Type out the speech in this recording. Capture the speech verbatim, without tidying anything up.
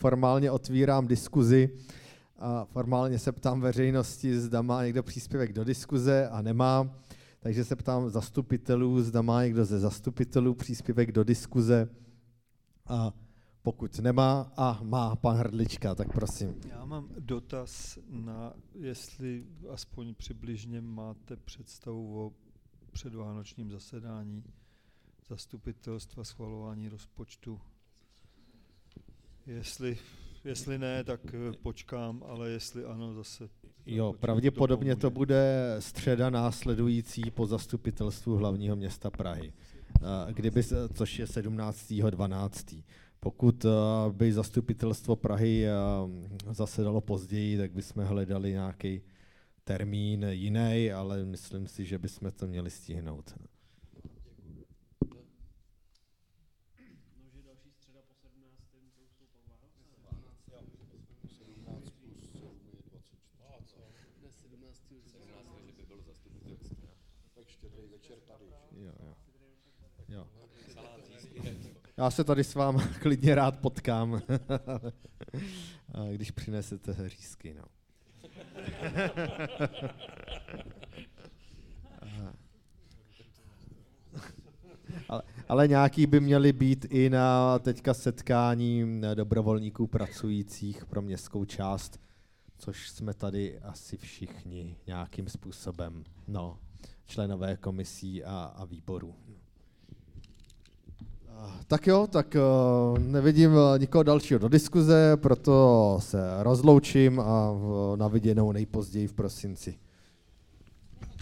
formálně otvírám diskuzi a formálně se ptám veřejnosti, zda má někdo příspěvek do diskuze a nemá. Takže se ptám zastupitelů, zda má někdo ze zastupitelů příspěvek do diskuze. A pokud nemá a má pan Hrdlička, tak prosím. Já mám dotaz na, jestli aspoň přibližně máte představu o předvánočním zasedání zastupitelstva, schvalování rozpočtu. Jestli, jestli ne, tak počkám, ale jestli ano, zase... Jo, pravděpodobně to bude středa následující po zastupitelstvu hlavního města Prahy, kdyby, což je sedmnáctého dvanáctého Pokud by zastupitelstvo Prahy zasedalo později, tak bychom hledali nějaký termín jiný, ale myslím si, že bychom to měli stihnout. Jo, jo. Jo. Já se tady s vámi klidně rád potkám, když přinesete řízky. No. ale, ale nějaký by měly být i na teďka setkání dobrovolníků pracujících pro městskou část, což jsme tady asi všichni nějakým způsobem, no, členové komisí a, a výborů. Tak jo, tak nevidím nikoho dalšího do diskuze, proto se rozloučím a na viděnou nejpozději v prosinci.